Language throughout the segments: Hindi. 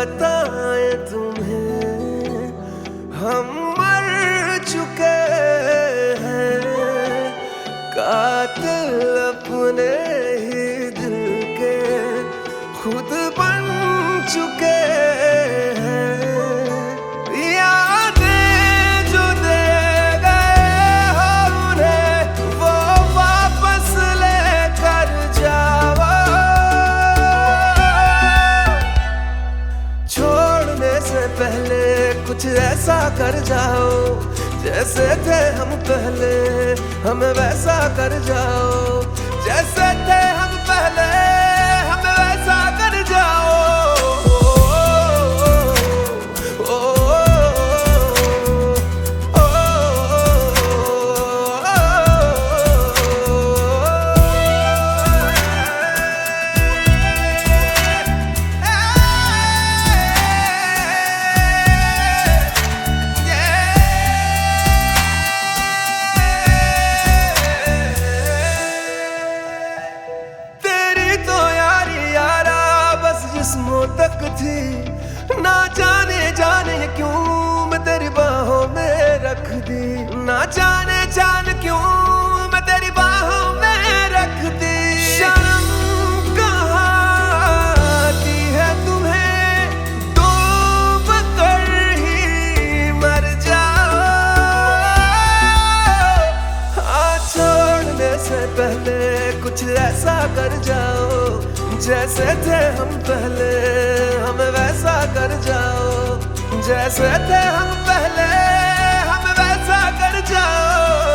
बताएं तुम्हें, हम मर चुके हैं, कातिल अपने ही दिल के खुद बन चुके हैं। यादें जो दे गए हो उन्हें वो वापस लेकर जाओ, छोड़ने से पहले कुछ ऐसा कर जाओ, जैसे थे हम पहले हमें वैसा कर जाओ, जैसे थे हम पहले हमें वैसा कर जाओ। जिस्मों तक थी, ना जाने जाने क्यों मैं तेरी बाहों में रख दी, ना जाने जान क्यों मैं तेरी बाहों में रख दी। शर्म कहाँ आती है तुम्हें, डूब कर ही मर जाओ। हाँ, छोड़ने से पहले कुछ ऐसा कर जाओ, जैसे थे हम पहले हमें वैसा कर जाओ, जैसे थे हम पहले हमें वैसा कर जाओ।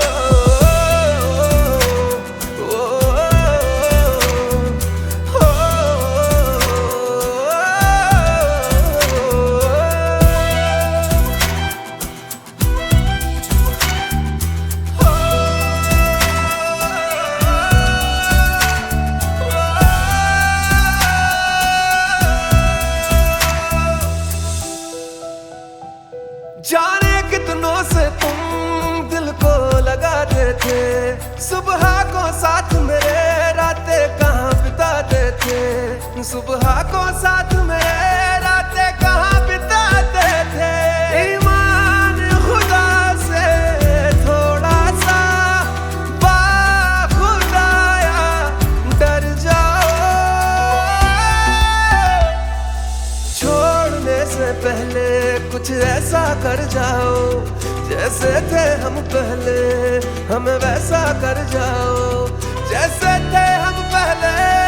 जाने कितनों से तुम दिल को लगाते थे, सुबह को साथ मेरे रातें कहाँ बिताते थे, सुबह को साथ मेरे रातें कहाँ बिताते थे। ईमान खुदा से थोड़ा सा बाखुदाया डर जाओ, छोड़ने से पहले कुछ ऐसा कर जाओ, जैसे थे हम पहले हमें वैसा कर जाओ, जैसे थे हम पहले